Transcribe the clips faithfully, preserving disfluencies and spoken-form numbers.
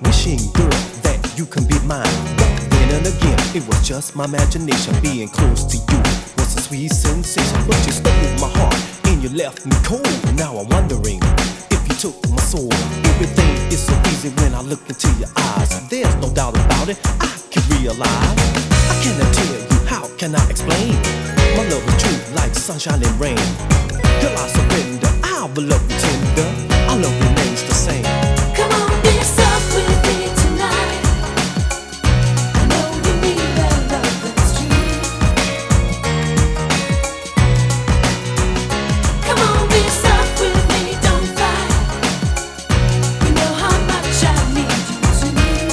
wishing, girl, that you can be mine. But then and again, it was just my imagination. Being close to you was a sweet sensation, but you stole my heart and you left me cold. Now I'm wondering if you took my soul. Everything is so easy when I look into your eyes. There's no doubt about it, I can realize. I cannot tell you, how can I explain? My love is true like sunshine and rain. Girl, I surrender, I will love you tender. Our love remains the same. Come on, be soft with me tonight. I know you need a love that's true. Come on, be soft with me, don't fight. You know how much I need you to.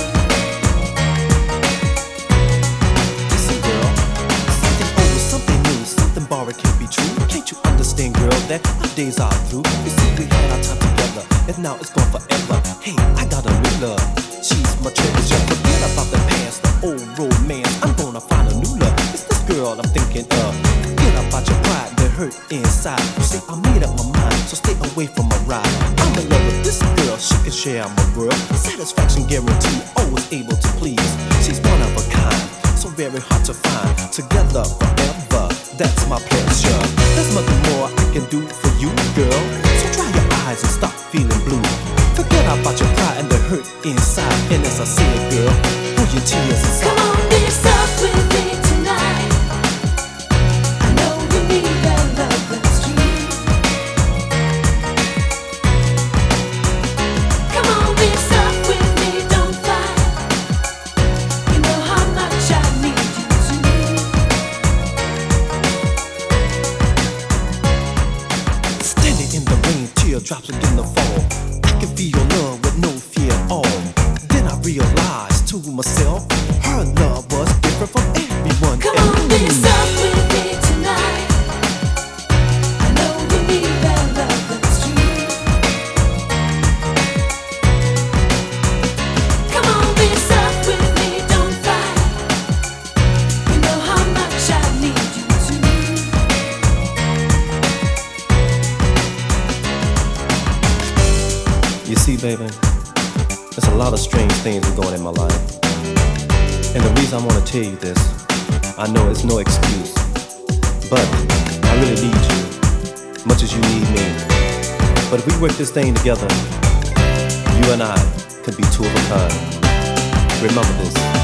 Listen, girl, something old, something new, something borrowed can't be true. Can't you understand, girl, that our days are through? You see, we had our time together, and now it's gone forever. Hey, I got a new love, she's my treasure. Forget about the past, the old romance. I'm gonna find a new love. It's this girl I'm thinking of. Forget about your pride, the hurt inside. You see, I made up my mind, so stay away from my ride. I'm in love with this girl, she can share my world. Satisfaction guaranteed, always able to please. She's one of a kind, so very hard to find. Together forever, that's my pleasure. There's nothing more I can do for you, girl. So dry your eyes and stop feeling blue. Forget about your pride and the hurt inside. And as I said, girl, pull your tears inside. Come on, be soft with me tonight. I know you need a love that's true. Come on, be soft with me, don't fight. You know how much I need you to. Standing in the rain, teardrops begin to fall. I can feel your love with no fear at all. Then I realized to myself, her love was different from everyone Come else. on, be soft with me tonight. I know you need a love that's true. Come on, be soft with me, don't fight. You know how much I need you to. You see, baby, there's a lot of strange things that are going in my life. And the reason I want to tell you this, I know it's no excuse, but I really need you, much as you need me. But if we work this thing together, you and I could be two of a kind. Remember this.